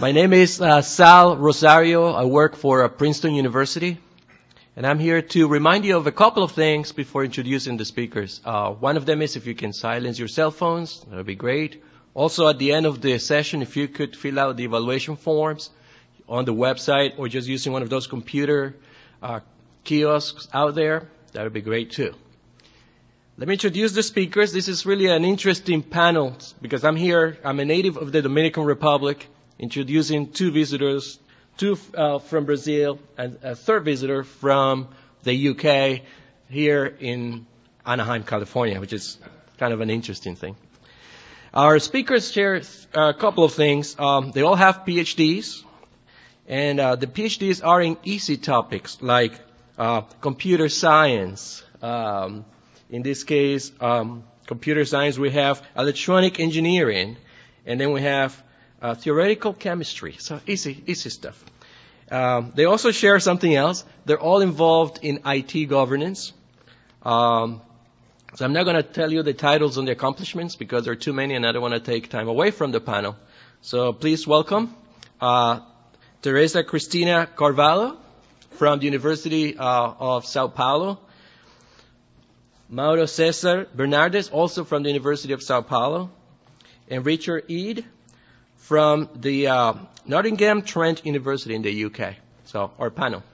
My name is Sal Rosario. I work for Princeton University. And I'm here to remind you of a couple of things before introducing the speakers. One of them is if you can silence your cell phones, that would be great. Also, at the end of the session, if you could fill out the evaluation forms on the website or just using one of those computer kiosks out there, that would be great too. Let me introduce the speakers. This is really an interesting panel because I'm a native of the Dominican Republic, introducing two visitors, two from Brazil and a third visitor from the UK here in Anaheim, California, which is kind of an interesting thing. Our speakers share a couple of things. They all have PhDs, and the PhDs are in easy topics like computer science. In this case, computer science, we have electronic engineering, and then we have theoretical chemistry. So easy stuff. They also share something else. They're all involved in IT governance. So I'm not going to tell you the titles and the accomplishments because there are too many and I don't want to take time away from the panel. So please welcome Teresa Cristina Carvalho from the University of Sao Paulo. Mauro Cesar Bernardes, also from the University of Sao Paulo. And Richard Eade from the Nottingham Trent University in the UK. So our panel.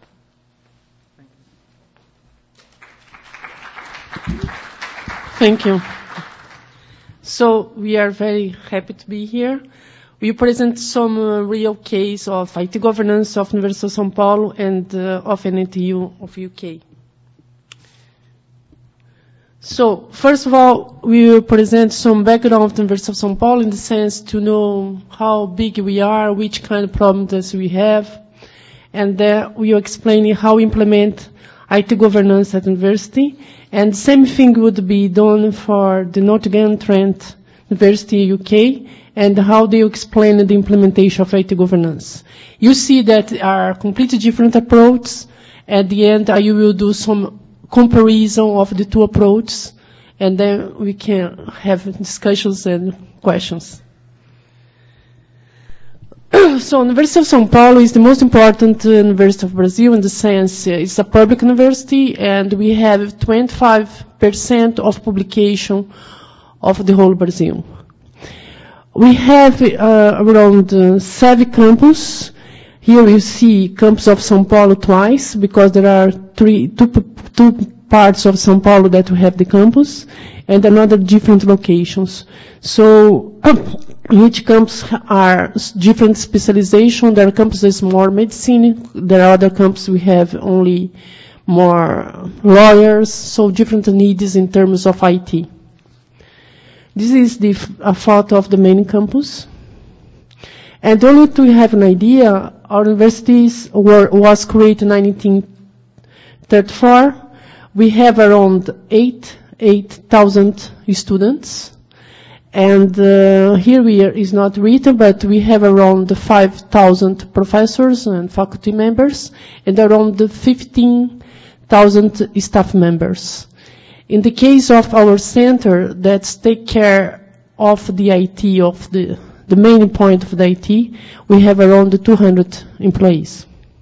Thank you. So we are very happy to be here. We present some real case of IT governance of University of São Paulo and of NTU of UK. So first of all, we will present some background of the University of São Paulo in the sense to know how big we are, which kind of problems we have, and then we will explain how we implement IT governance at university. And the same thing would be done for the Nottingham Trent University UK and how they explain the implementation of IT governance. You see that are completely different approaches. At the end, I will do some comparison of the two approaches, and then we can have discussions and questions. So, University of São Paulo is the most important university of Brazil in the sense it's a public university, and we have 25% of publication of the whole Brazil. We have around 7 campuses. Here you see campus of São Paulo twice, because there are two parts of São Paulo that we have the campus, and another different locations. So each campus are different specialization. There are campuses more medicine. There are other campuses we have only more lawyers. So different needs in terms of IT. This is a photo of the main campus. And only to have an idea, our university was created in 1934. We have around 8,000 students. And here is not written, but we have around 5,000 professors and faculty members, and around 15,000 staff members. In the case of our center, that's take care of the IT, of the main point of the IT, we have around 200 employees.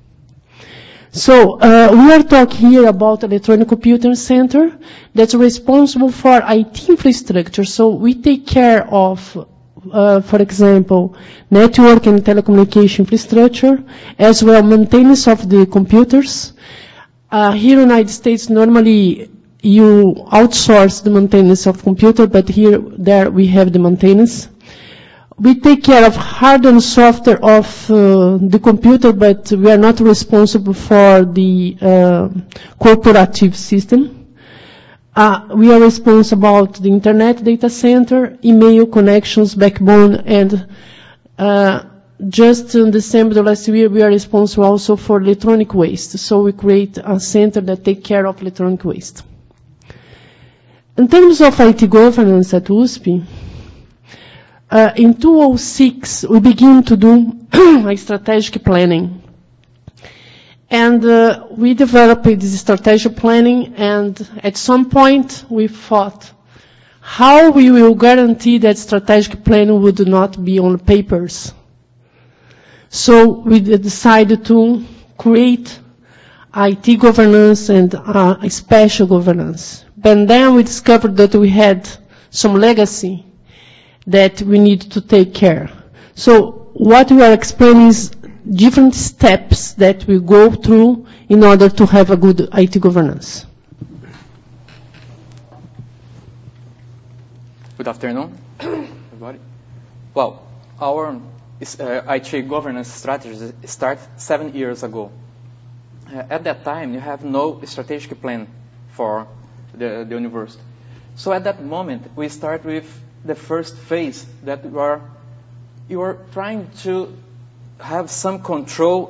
So we are talking here about Electronic Computing Center that's responsible for IT infrastructure. So we take care of, for example, network and telecommunication infrastructure, as well maintenance of the computers. Here in the United States, normally you outsource the maintenance of computer, but there we have the maintenance. We take care of hardware and software of the computer, but we are not responsible for the corporative system. We are responsible about the internet data center, email connections, backbone, and just in December last year, we are responsible also for electronic waste. So we create a center that takes care of electronic waste. In terms of IT governance at USP, in 2006, we begin to do a strategic planning. And we developed this strategic planning, and at some point we thought, how we will guarantee that strategic planning would not be on papers? So we decided to create IT governance and a special governance. But then we discovered that we had some legacy that we need to take care. So what we are explaining is different steps that we go through in order to have a good IT governance. Good afternoon, everybody. Well, our IT governance strategy started 7 years ago. At that time, you have no strategic plan for the university. So at that moment, we start with the first phase that you are trying to have some control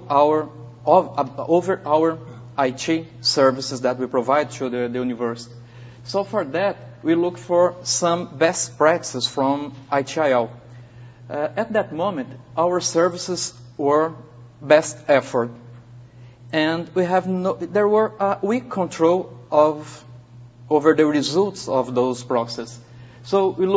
over our IT services that we provide to the university. So for that, we look for some best practices from ITIL. At that moment, our services were best effort. And there were a weak control over the results of those processes. So we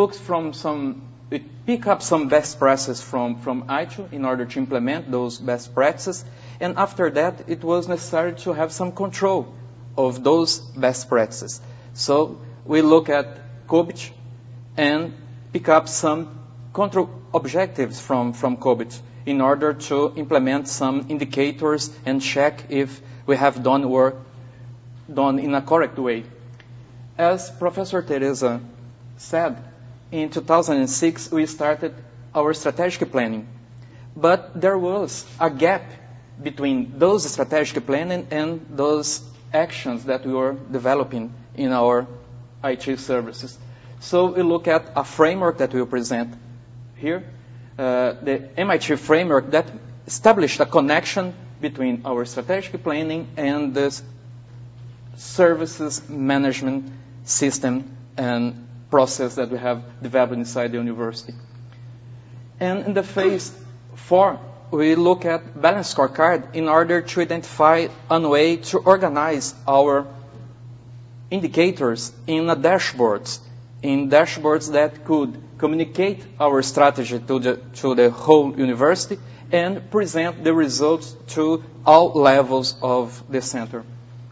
pick up some best practices from ITIL in order to implement those best practices. And after that, it was necessary to have some control of those best practices. So we look at COBIT and pick up some control objectives from COBIT in order to implement some indicators and check if we have done work done in a correct way. As Professor Teresa said, in 2006 we started our strategic planning. But there was a gap between those strategic planning and those actions that we were developing in our IT services. So we look at a framework that we will present here, the MIT framework that established a connection between our strategic planning and this services management system and process that we have developed inside the university. And in the phase 4, we look at balance scorecard in order to identify a way to organize our indicators in dashboards that could communicate our strategy to the whole university and present the results to all levels of the center.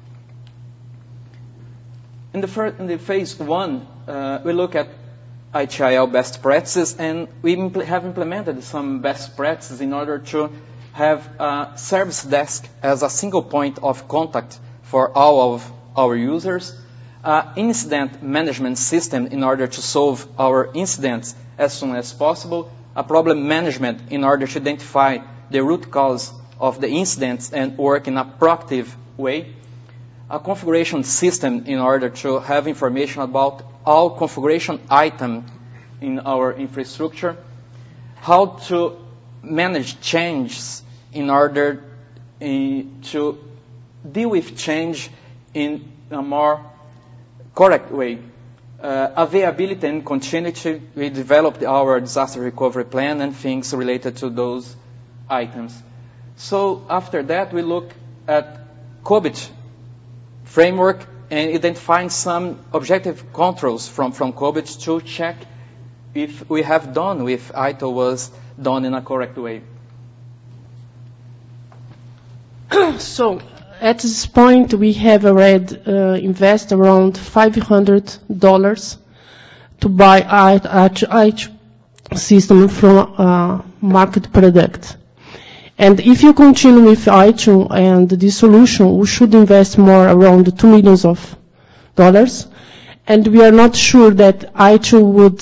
In the phase 1, we look at ITIL best practices, and we have implemented some best practices in order to have a service desk as a single point of contact for all of our users, incident management system in order to solve our incidents as soon as possible, a problem management in order to identify the root cause of the incidents and work in a proactive way, a configuration system in order to have information about all configuration items in our infrastructure, how to manage changes in order to deal with change in a more correct way. Availability and continuity, we developed our disaster recovery plan and things related to those items. So after that, we look at COBIT framework and identifying some objective controls from COBIT to check if we have done with ITIL was done in a correct way. So at this point, we have already invested around $500 to buy ITIL system from market product. And if you continue with ITIL and this solution, we should invest more around $2 million. And we are not sure that ITIL would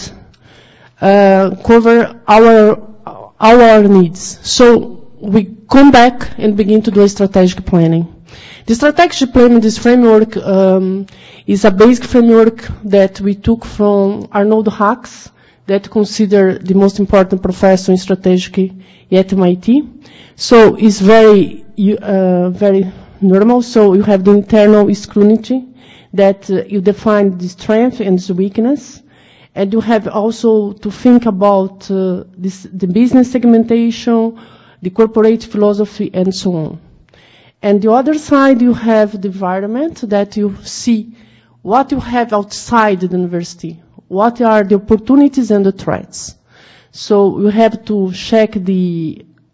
cover our needs. So we come back and begin to do a strategic planning. The strategic planning, this framework, is a basic framework that we took from Arnold Hacks, that considered the most important professor in strategic at MIT. So it's very normal. So you have the internal scrutiny that you define the strength and the weakness. And you have also to think about the business segmentation, the corporate philosophy, and so on. And the other side, you have the environment that you see what you have outside the university. What are the opportunities and the threats? So you have to check the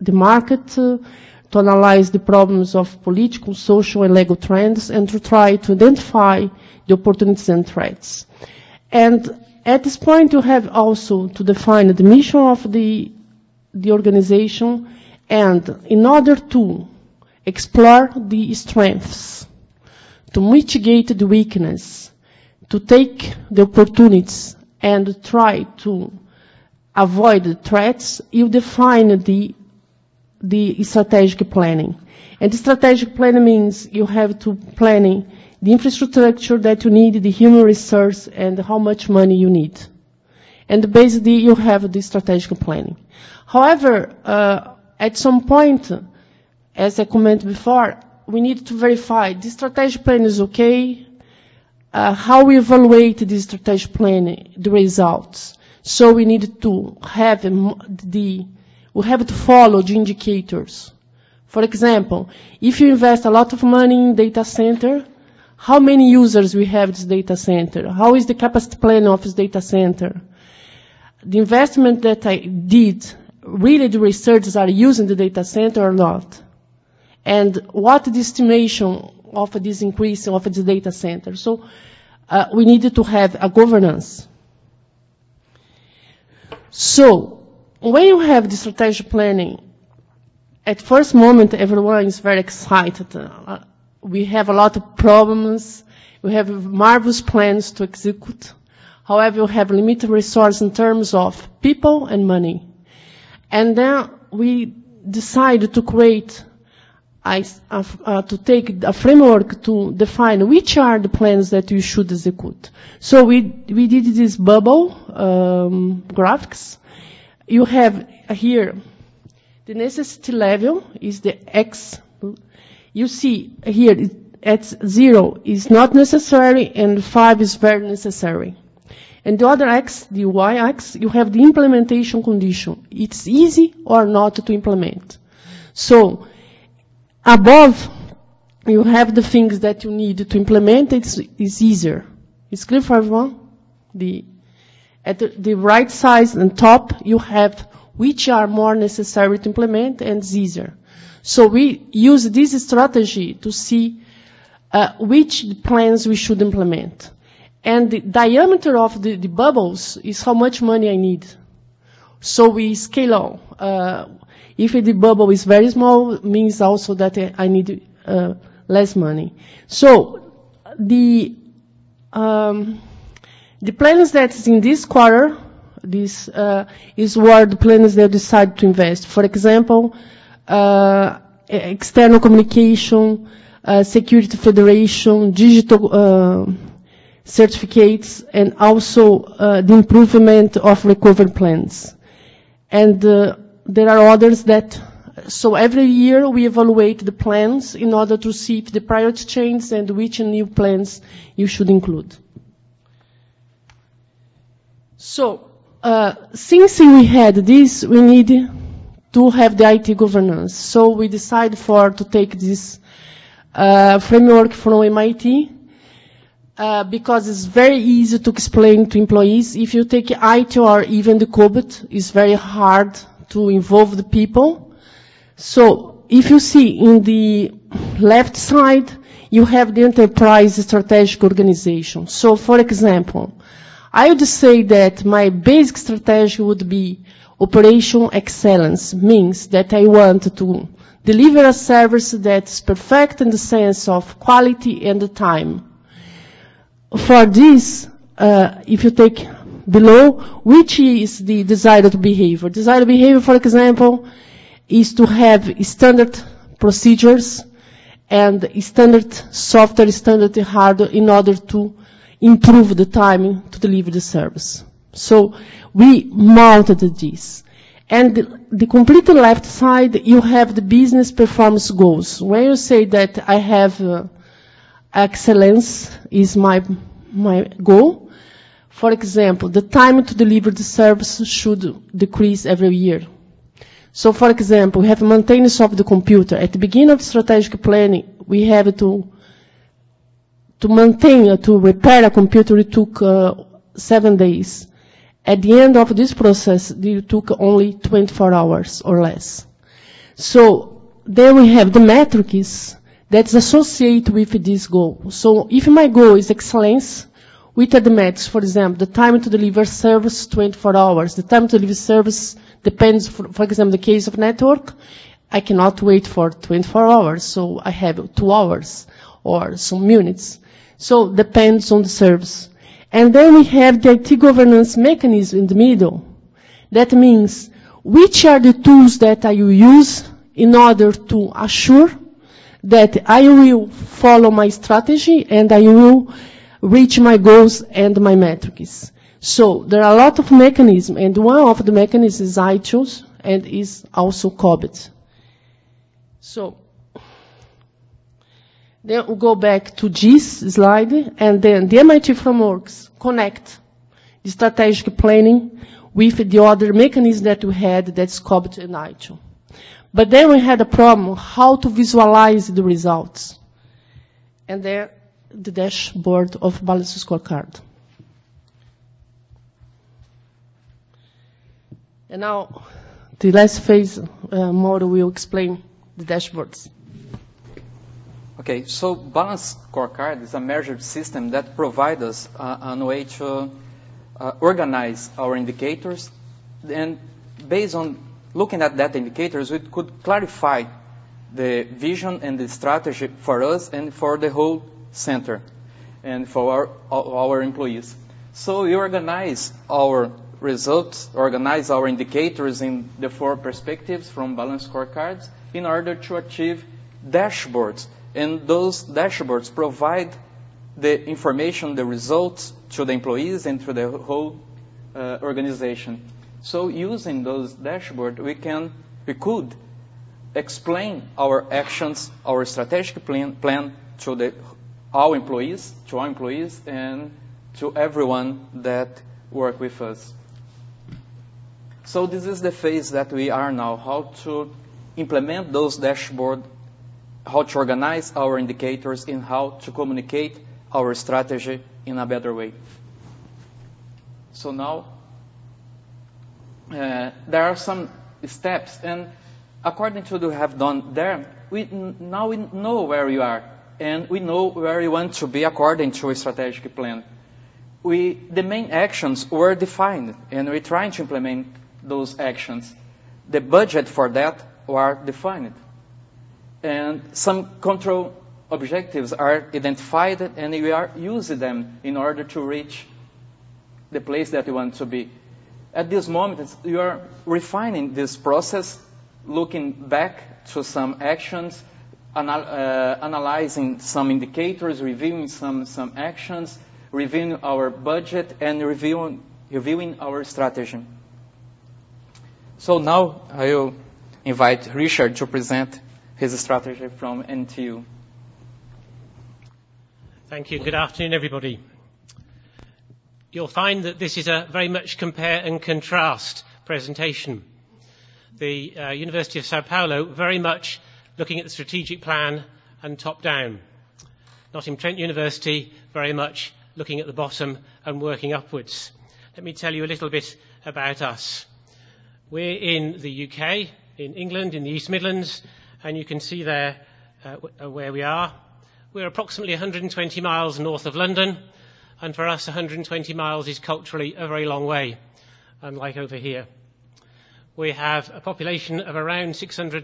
the market, to analyze the problems of political, social, and legal trends, and to try to identify the opportunities and threats. And at this point, you have also to define the mission of the organization, and in order to explore the strengths, to mitigate the weakness, to take the opportunities, and try to avoid the threats, you define the strategic planning. And the strategic planning means you have to plan the infrastructure that you need, the human resource, and how much money you need. And basically, you have the strategic planning. However, at some point, as I commented before, we need to verify the strategic plan is okay, how we evaluate the strategic plan, the results. So we need to have we have to follow the indicators. For example, if you invest a lot of money in data center, how many users we have this data center? How is the capacity plan of this data center? The investment that I did, really the researchers are using the data center or not? And what the estimation of this increase of the data center? So we needed to have a governance. So when you have the strategic planning, at first moment everyone is very excited. We have a lot of problems. We have marvelous plans to execute. However, we have limited resources in terms of people and money. And then we decided to create, to take a framework to define which are the plans that you should execute. So we did this bubble graphics. You have here the necessity level is the X. You see here at 0 is not necessary and 5 is very necessary. And the other X, the Y-X, you have the implementation condition. It's easy or not to implement. So above, you have the things that you need to implement. It's easier. It's clear for everyone? At the right side and top, you have which are more necessary to implement and it's easier. So we use this strategy to see which plans we should implement. And the diameter of the bubbles is how much money I need. So we scale on. If the bubble is very small, it means also that I need less money. So the plans that is in this quarter, this is where the plans they decide to invest. For example, external communication, security federation, digital certificates, and also the improvement of recovery plans. And there are others that, so every year we evaluate the plans in order to see if the priority changes and which new plans you should include. So, since we had this, we need to have the IT governance. So we decided to take this framework from MIT, because it's very easy to explain to employees. If you take IT or even the COBOT, it's very hard to involve the people. So if you see in the left side, you have the enterprise strategic organization. So for example, I would say that my basic strategy would be operational excellence, means that I want to deliver a service that's perfect in the sense of quality and the time. For this, if you take below, which is the desired behavior? Desired behavior, for example, is to have standard procedures and standard software, standard hardware in order to improve the time to deliver the service. So we mounted this. And the complete left side, you have the business performance goals. When you say that I have excellence is my goal, for example, the time to deliver the service should decrease every year. So for example, we have maintenance of the computer. At the beginning of strategic planning, we have to maintain, to repair a computer, it took 7 days. At the end of this process, it took only 24 hours or less. So then we have the metrics that's associated with this goal. So if my goal is excellence, which are the metrics? For example, the time to deliver service, 24 hours. The time to deliver service depends, for example, the case of network, I cannot wait for 24 hours, so I have 2 hours or some minutes. So depends on the service. And then we have the IT governance mechanism in the middle. That means which are the tools that I will use in order to assure that I will follow my strategy and I will reach my goals and my metrics. So there are a lot of mechanisms, and one of the mechanisms is ITILs and is also COBIT. So then we'll go back to this slide, and then the MIT frameworks connect the strategic planning with the other mechanism that we had, that's COBIT and ITIL. But then we had a problem, how to visualize the results. And there, the dashboard of Balanced Scorecard. And now, the last phase, Mauro will explain the dashboards. Okay, so Balanced Scorecard is a measured system that provides us a way to organize our indicators, and based on looking at that indicators, we could clarify the vision and the strategy for us and for the whole center and for our employees. So we organize our results, organize our indicators in the 4 perspectives from Balanced Scorecards in order to achieve dashboards. And those dashboards provide the information, the results to the employees and to the whole organization. So using those dashboards, we could explain our actions, our strategic plan to our employees, and to everyone that work with us. So this is the phase that we are now, how to implement those dashboards, how to organize our indicators, and how to communicate our strategy in a better way. So now, there are some steps, and according to what we have done there, now we know where we are, and we know where we want to be according to a strategic plan. The main actions were defined, and we're trying to implement those actions. The budget for that were defined, and some control objectives are identified, and we are using them in order to reach the place that we want to be. At this moment, you are refining this process, looking back to some actions, analyzing some indicators, reviewing some actions, reviewing our budget, and reviewing our strategy. So now I will invite Richard to present his strategy from NTU. Thank you. Good afternoon, everybody. You'll find that this is a very much compare and contrast presentation. The University of Sao Paulo very much looking at the strategic plan and top down. Nottingham-Trent University very much looking at the bottom and working upwards. Let me tell you a little bit about us. We're in the UK, in England, in the East Midlands, and you can see there where we are. We're approximately 120 miles north of London, and for us 120 miles is culturally a very long way, unlike over here. We have a population of around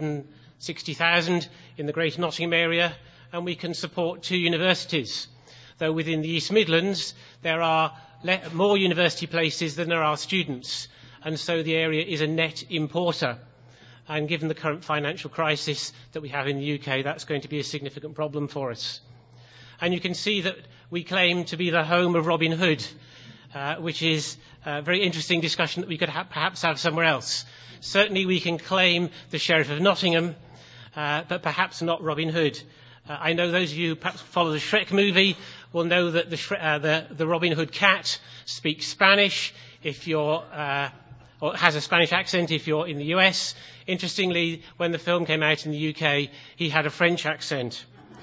660,000 in the Greater Nottingham area, and we can support 2 universities, though within the East Midlands there are more university places than there are students, and so the area is a net importer. And given the current financial crisis that we have in the UK, that's going to be a significant problem for us. And you can see that we claim to be the home of Robin Hood, which is a very interesting discussion that we could perhaps have somewhere else. Certainly we can claim the Sheriff of Nottingham, but perhaps not Robin Hood. I know those of you who perhaps follow the Shrek movie will know that the Robin Hood cat speaks Spanish if you're, or has a Spanish accent if you're in the US. Interestingly, when the film came out in the UK, he had a French accent.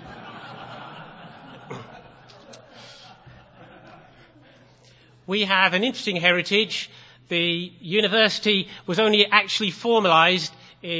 We have an interesting heritage. The university was only actually formalised in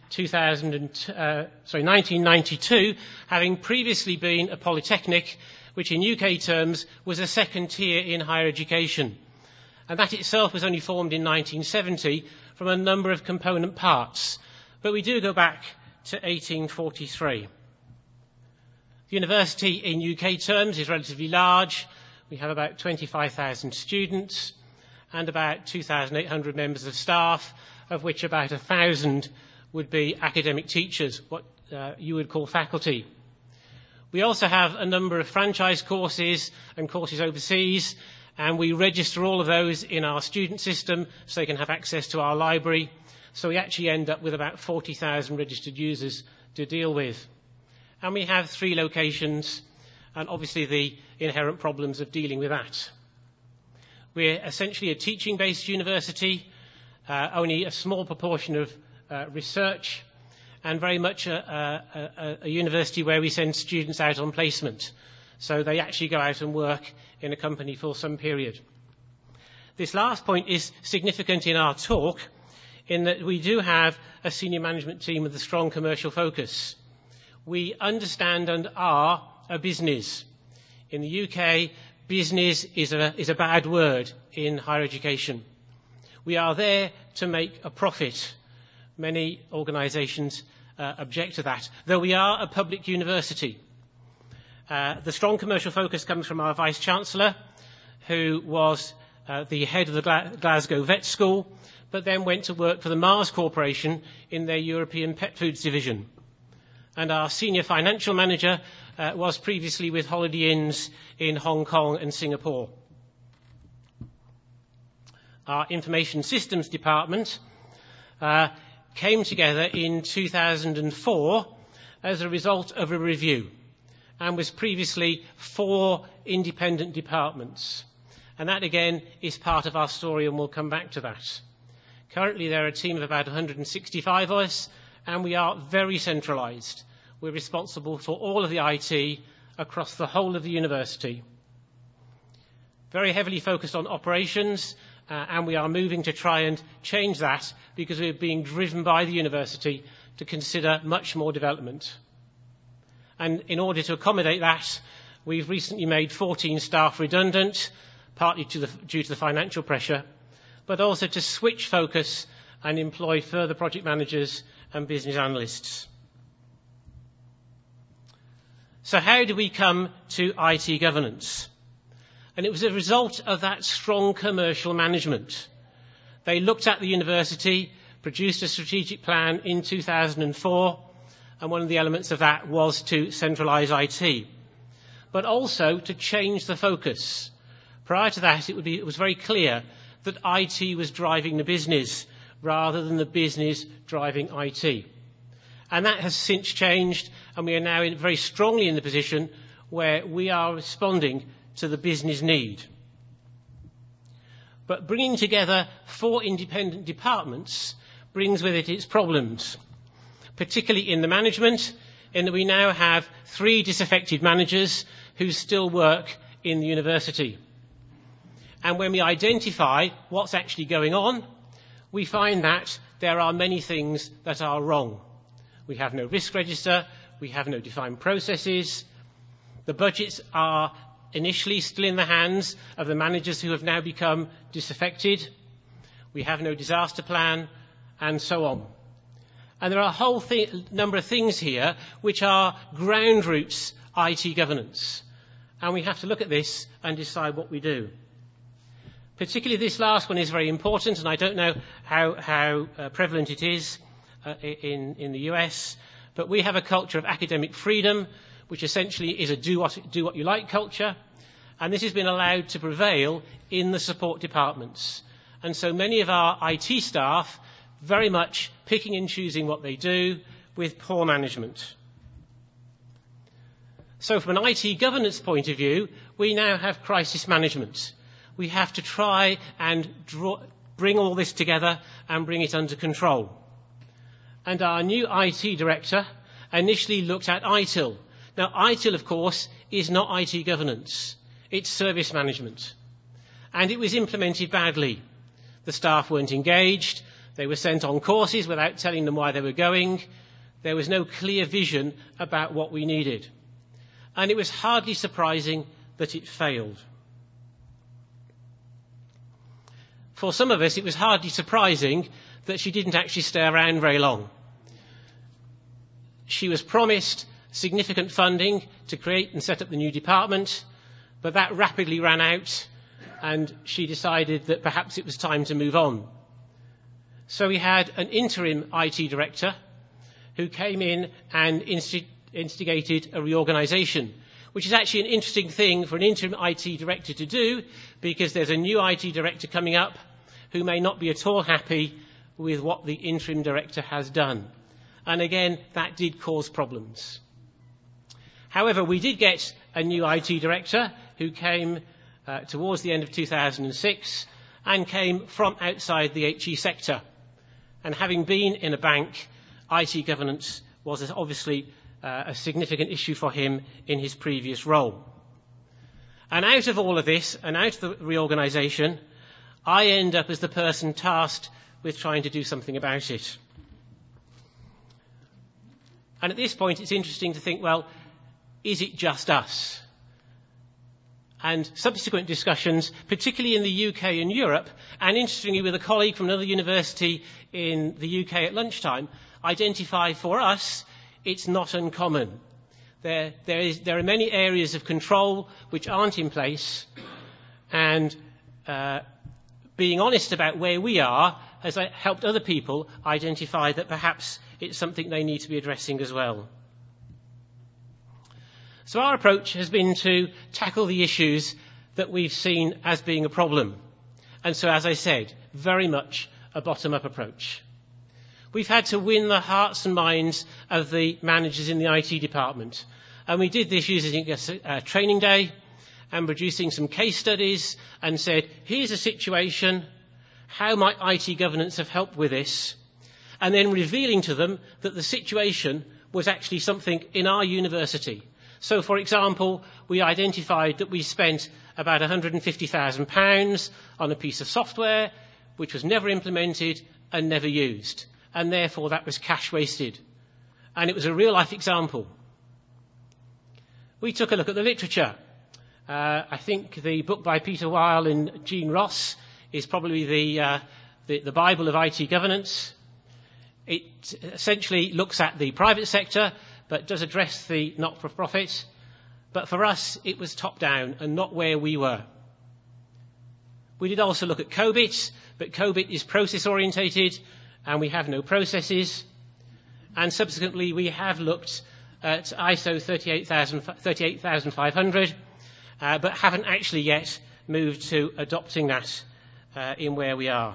1992, having previously been a polytechnic, which in UK terms was a second tier in higher education. And that itself was only formed in 1970 from a number of component parts. But we do go back to 1843. The university in UK terms is relatively large. We have about 25,000 students and about 2,800 members of staff, of which about 1,000 would be academic teachers, what you would call faculty. We also have a number of franchise courses and courses overseas, and we register all of those in our student system so they can have access to our library. So we actually end up with about 40,000 registered users to deal with. And we have 3 locations, and obviously the inherent problems of dealing with that. We're essentially a teaching-based university, only a small proportion of research, and very much a university where we send students out on placement. So they actually go out and work in a company for some period. This last point is significant in our talk, in that we do have a senior management team with a strong commercial focus. We understand and are a business. In the UK, business is a bad word in higher education. We are there to make a profit. Many organisations object to that, though we are a public university. The strong commercial focus comes from our Vice-Chancellor, who was the head of the Glasgow Vet School, but then went to work for the Mars Corporation in their European Pet Foods division. And our senior financial manager was previously with Holiday Inns in Hong Kong and Singapore. Our Information Systems Department came together in 2004 as a result of a review, and was previously 4 independent departments. And that, again, is part of our story, and we'll come back to that. Currently, there are a team of about 165 of us, and we are very centralised. We're responsible for all of the IT across the whole of the university. Very heavily focused on operations, and we are moving to try and change that because we're being driven by the university to consider much more development. And in order to accommodate that, we've recently made 14 staff redundant, partly due to the financial pressure, but also to switch focus and employ further project managers and business analysts. So how do we come to IT governance? And it was a result of that strong commercial management. They looked at the university, produced a strategic plan in 2004, and one of the elements of that was to centralise IT, but also to change the focus. Prior to that, it was very clear that IT was driving the business rather than the business driving IT. And that has since changed, and we are now very strongly in the position where we are responding to the business need. But bringing together 4 independent departments brings with it its problems, particularly in the management, in that we now have 3 disaffected managers who still work in the university. And when we identify what's actually going on, we find that there are many things that are wrong. We have no risk register, we have no defined processes, the budgets are initially still in the hands of the managers who have now become disaffected, we have no disaster plan, and so on. And there are a whole number of things here which are ground roots IT governance. And we have to look at this and decide what we do. Particularly this last one is very important, and I don't know how prevalent it is in the US, but we have a culture of academic freedom, which essentially is a do what you like culture, and this has been allowed to prevail in the support departments. And so many of our IT staff very much picking and choosing what they do with poor management. So from an IT governance point of view, we now have crisis management. We have to try and bring all this together and bring it under control. And our new IT director initially looked at ITIL. Now, ITIL, of course, is not IT governance. It's service management. And it was implemented badly. The staff weren't engaged. They were sent on courses without telling them why they were going. There was no clear vision about what we needed. And it was hardly surprising that it failed. For some of us, it was hardly surprising that she didn't actually stay around very long. She was promised significant funding to create and set up the new department, but that rapidly ran out, and she decided that perhaps it was time to move on. So we had an interim IT director who came in and instigated a reorganisation, which is actually an interesting thing for an interim IT director to do, because there's a new IT director coming up who may not be at all happy with what the interim director has done. And again, that did cause problems. However, we did get a new IT director who came towards the end of 2006 and came from outside the HE sector. And having been in a bank, IT governance was obviously a significant issue for him in his previous role. And out of all of this, and out of the reorganisation, I end up as the person tasked with trying to do something about it. And at this point, it's interesting to think, well, is it just us? And subsequent discussions, particularly in the UK and Europe, and interestingly with a colleague from another university in the UK at lunchtime, identify for us it's not uncommon. There are many areas of control which aren't in place, and being honest about where we are has helped other people identify that perhaps it's something they need to be addressing as well. So our approach has been to tackle the issues that we've seen as being a problem. And so, as I said, very much a bottom-up approach. We've had to win the hearts and minds of the managers in the IT department. And we did this using a training day and producing some case studies and said, here's a situation, how might IT governance have helped with this? And then revealing to them that the situation was actually something in our university. So, for example, we identified that we spent about £150,000 on a piece of software which was never implemented and never used. And therefore that was cash wasted. And it was a real-life example. We took a look at the literature. I think the book by Peter Weil and Jean Ross is probably the Bible of IT governance. It essentially looks at the private sector, but does address the not-for-profit. But for us, it was top-down and not where we were. We did also look at COBIT, but COBIT is process-orientated, and we have no processes. And subsequently, we have looked at ISO 38500, but haven't actually yet moved to adopting that in where we are.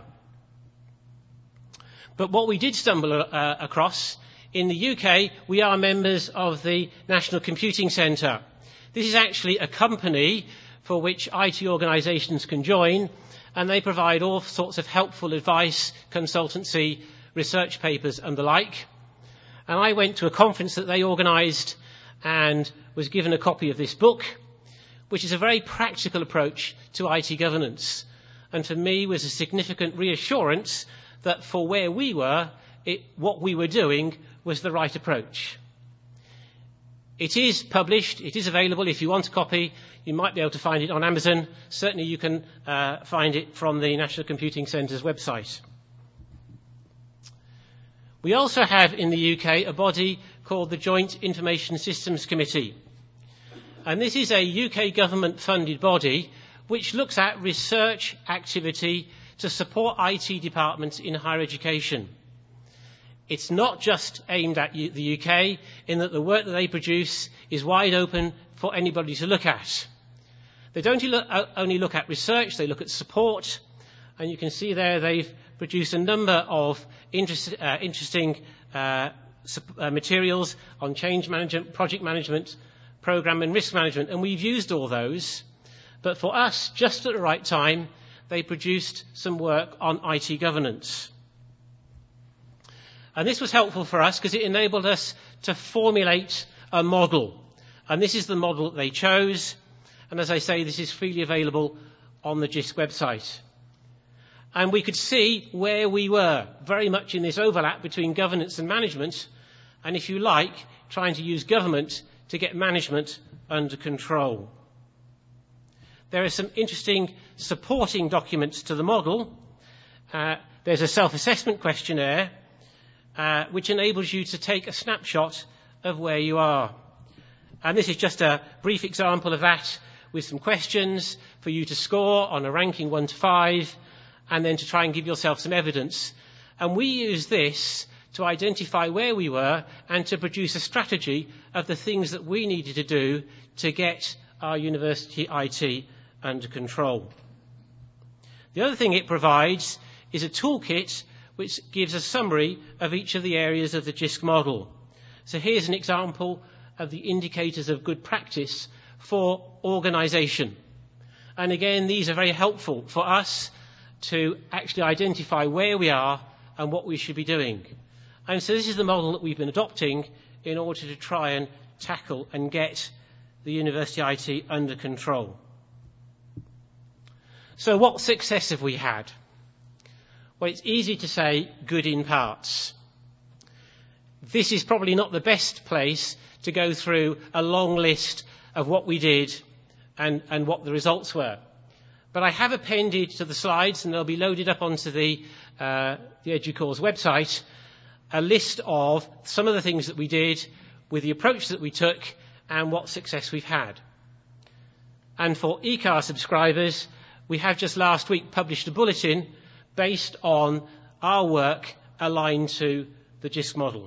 But what we did stumble across, in the UK, we are members of the National Computing Centre. This is actually a company for which IT organisations can join, and they provide all sorts of helpful advice, consultancy, research papers and the like. And I went to a conference that they organised and was given a copy of this book, which is a very practical approach to IT governance, and for me was a significant reassurance that for where we were, what we were doing was the right approach. It is published, it is available. If you want a copy, you might be able to find it on Amazon. Certainly you can find it from the National Computing Centre's website. We also have in the UK a body called the Joint Information Systems Committee. And this is a UK government-funded body which looks at research activity to support IT departments in higher education. It's not just aimed at the UK, in that the work that they produce is wide open for anybody to look at. They don't only look at research, they look at support, and you can see there they've produced a number of interesting materials on change management, project management, programme and risk management, and we've used all those. But for us, just at the right time, they produced some work on IT governance. And this was helpful for us because it enabled us to formulate a model. And this is the model that they chose. And as I say, this is freely available on the JISC website. And we could see where we were, very much in this overlap between governance and management, and if you like, trying to use government to get management under control. There are some interesting supporting documents to the model. There's a self-assessment questionnaire, which enables you to take a snapshot of where you are. And this is just a brief example of that, with some questions for you to score on a ranking 1 to 5, and then to try and give yourself some evidence. And we use this to identify where we were and to produce a strategy of the things that we needed to do to get our university IT under control. The other thing it provides is a toolkit which gives a summary of each of the areas of the JISC model. So here's an example of the indicators of good practice for organisation. And again, these are very helpful for us to actually identify where we are and what we should be doing. And so this is the model that we've been adopting in order to try and tackle and get the university IT under control. So what success have we had? Well, it's easy to say good in parts. This is probably not the best place to go through a long list of what we did and what the results were. But I have appended to the slides, and they'll be loaded up onto the EDUCAURS website, a list of some of the things that we did with the approach that we took and what success we've had. And for ECAR subscribers, we have just last week published a bulletin based on our work aligned to the JISC model.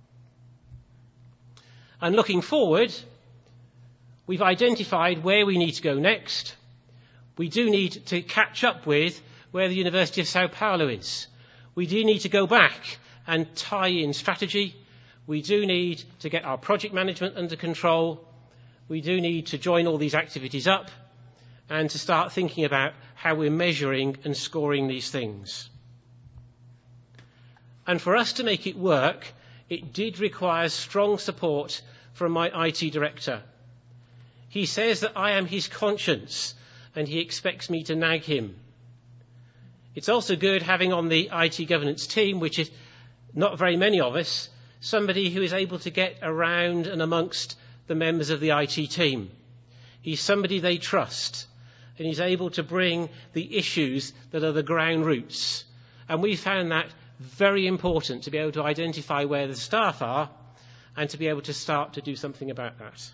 And looking forward, we've identified where we need to go next. We do need to catch up with where the University of Sao Paulo is. We do need to go back and tie in strategy. We do need to get our project management under control. We do need to join all these activities up and to start thinking about how we're measuring and scoring these things. And for us to make it work, it did require strong support from my IT director. He says that I am his conscience, and he expects me to nag him. It's also good having on the IT governance team, which is not very many of us, somebody who is able to get around and amongst the members of the IT team. He's somebody they trust, and he's able to bring the issues that are the ground roots. And we found that very important, to be able to identify where the staff are and to be able to start to do something about that.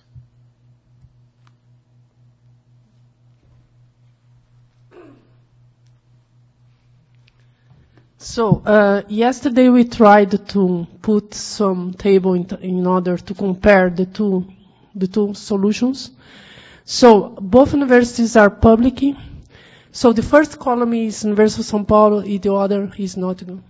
So yesterday we tried to put some table in order to compare the two solutions. So both universities are public. So the first column is University of São Paulo, and the other is Nottingham.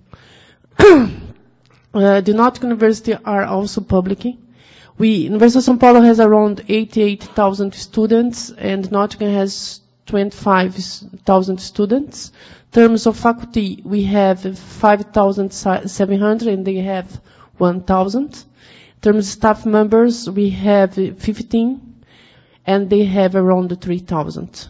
The Nottingham University are also public. University of São Paulo has around 88,000 students, and Nottingham has 25,000 students. In terms of faculty, we have 5,700 and they have 1,000. In terms of staff members, we have 15 and they have around 3,000.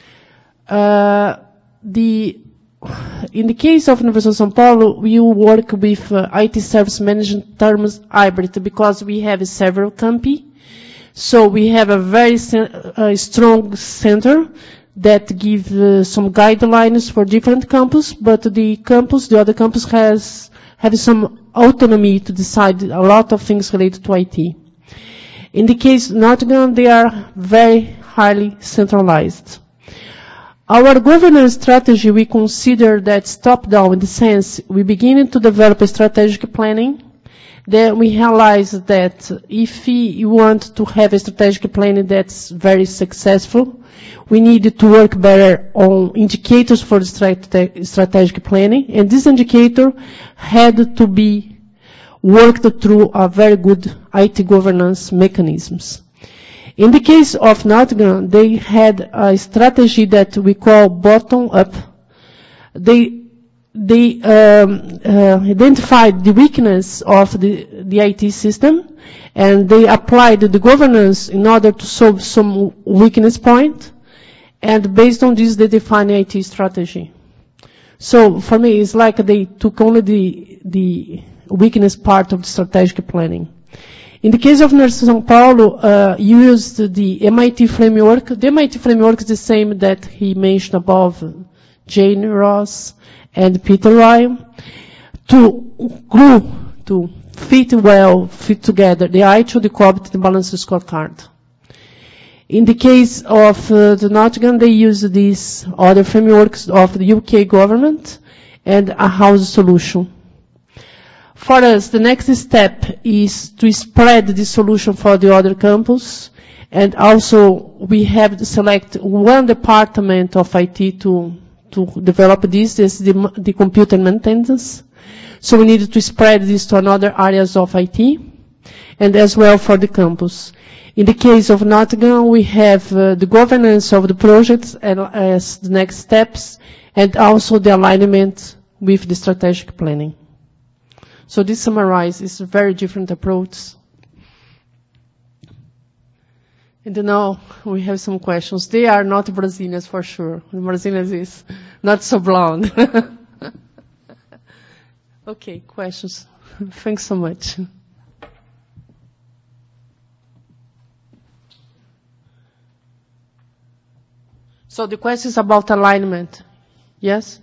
In the case of University of São Paulo, we work with IT service management terms hybrid because we have several campi. So we have a very strong center that give some guidelines for different campus, but the other campus have some autonomy to decide a lot of things related to IT. In the case of Nottingham, they are very highly centralized. Our governance strategy, we consider that's top-down in the sense we begin to develop a strategic planning. Then we realize that if we want to have a strategic planning that's very successful, we need to work better on indicators for the strategic planning. And this indicator had to be worked through a very good IT governance mechanisms. In the case of Nottingham, they had a strategy that we call bottom-up. They identified the weakness of the IT system, and they applied the governance in order to solve some weakness point, and based on this, they defined the IT strategy. So for me, it's like they took only the weakness part of the strategic planning. In the case of University of São Paulo, used the MIT framework. The MIT framework is the same that he mentioned above, Jane Ross and Peter Ryan, to glue, to fit together the ITIL, the COBIT, and the balanced scorecard. In the case of the Nottingham, they use these other frameworks of the UK government and a house solution. For us, the next step is to spread the solution for the other campus, and also we have to select one department of IT to develop this is the computer maintenance. So we need to spread this to another areas of IT, and as well for the campus. In the case of Nottingham, we have the governance of the projects as the next steps, and also the alignment with the strategic planning. So this summarizes a very different approach. And now we have some questions. They are not Brazilians for sure. The Brazilians is not so blonde. Okay, questions. Thanks so much. So the question is about alignment. Yes?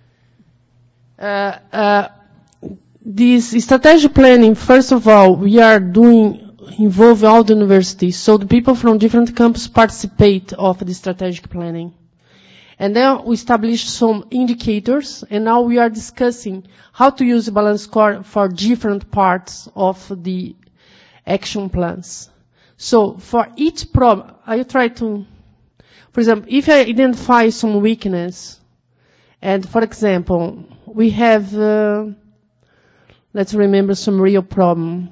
This strategic planning, first of all, we are involve all the universities. So the people from different campuses participate of the strategic planning. And then we established some indicators, and now we are discussing how to use the balance score for different parts of the action plans. So for each problem, I try to, for example, if I identify some weakness, and for example, we have, let's remember some real problem.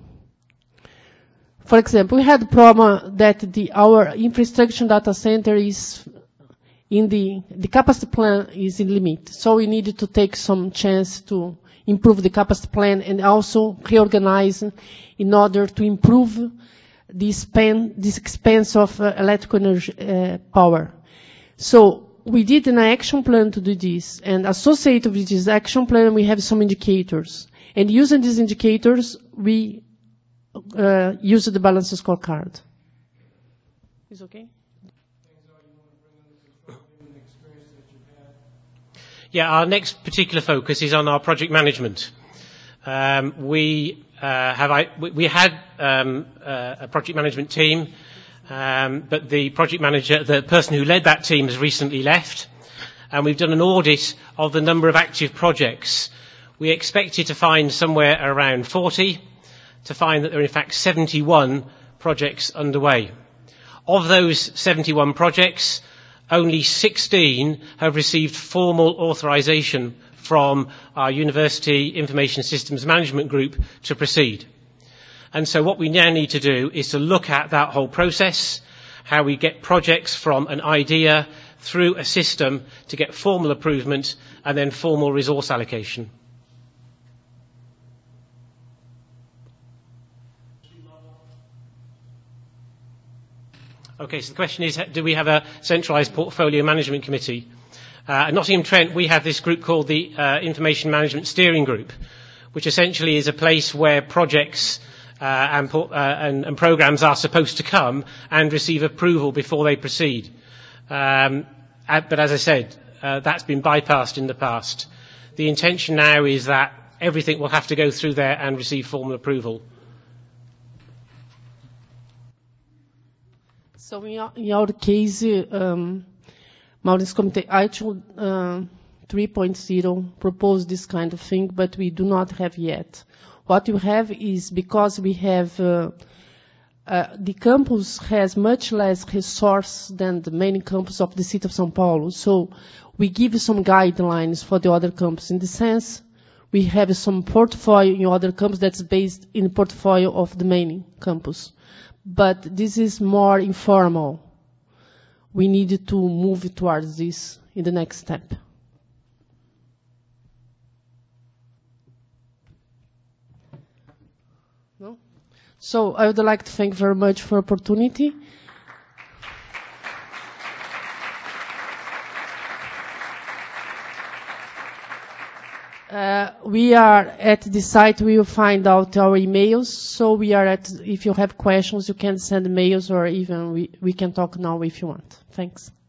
For example, we had a problem that our infrastructure data center is in the capacity plan is in limit. So we needed to take some chance to improve the capacity plan and also reorganize in order to improve this expense of electrical energy, power. So we did an action plan to do this, and associated with this action plan, we have some indicators. And using these indicators, we use the balanced scorecard. Is okay? Yeah, our next particular focus is on our project management. We had a project management team, but the project manager, the person who led that team, has recently left, and we've done an audit of the number of active projects. We expected to find somewhere around 40, to find that there are in fact 71 projects underway. Of those 71 projects, only 16 have received formal authorization from our University Information Systems Management Group to proceed. And so what we now need to do is to look at that whole process, how we get projects from an idea through a system to get formal approval and then formal resource allocation. Okay, so the question is, do we have a centralised portfolio management committee? At Nottingham Trent, we have this group called the Information Management Steering Group, which essentially is a place where projects and programmes are supposed to come and receive approval before they proceed. But as I said, that's been bypassed in the past. The intention now is that everything will have to go through there and receive formal approval. So in our case, Maureen's Committee ITIL 3.0 proposed this kind of thing, but we do not have yet. What you have is, because we have, the campus has much less resource than the main campus of the city of São Paulo. So we give some guidelines for the other campus. In the sense, we have some portfolio in other campus that's based in the portfolio of the main campus. But this is more informal. We need to move towards this in the next step. No? So I would like to thank very much for the opportunity. We are at the site, we will find out our emails. So we are if you have questions, you can send mails or even we can talk now if you want. Thanks.